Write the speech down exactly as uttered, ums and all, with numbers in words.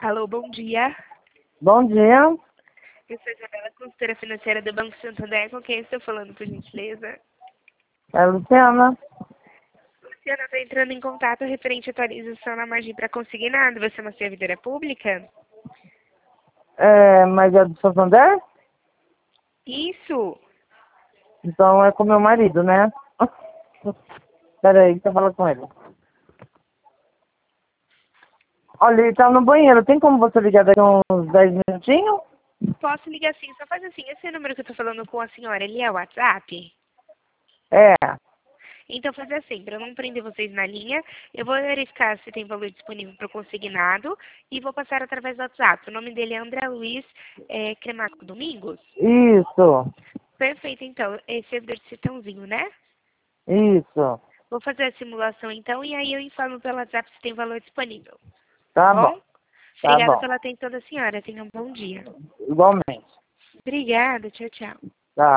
Alô, bom dia. Bom dia. Eu sou Isabela, consultora financeira do Banco Santander. Com quem estou falando, por gentileza? É a Luciana. Luciana, estou entrando em contato referente à atualização na margem para consignado. Você é uma servidora pública? É, mas é do Santander? Isso. Então é com meu marido, né? Peraí, deixa eu falar com ele. Olha, ele tá no banheiro. Tem como você ligar daqui uns dez minutinhos? Posso ligar sim, só faz assim. Esse número que eu estou falando com a senhora, ele é o WhatsApp? É. Então, faz assim, para eu não prender vocês na linha, eu vou verificar se tem valor disponível para o consignado e vou passar através do WhatsApp. O nome dele é André Luiz é, Cremaco Domingos? Isso. Perfeito, então. Esse é o de Citãozinho, né? Isso. Vou fazer a simulação então e aí eu informo pelo WhatsApp se tem valor disponível. Tá Tá bom. bom? Tá Obrigada bom. pela atenção da senhora. Tenha um bom dia. Igualmente. Obrigada. Tchau, tchau.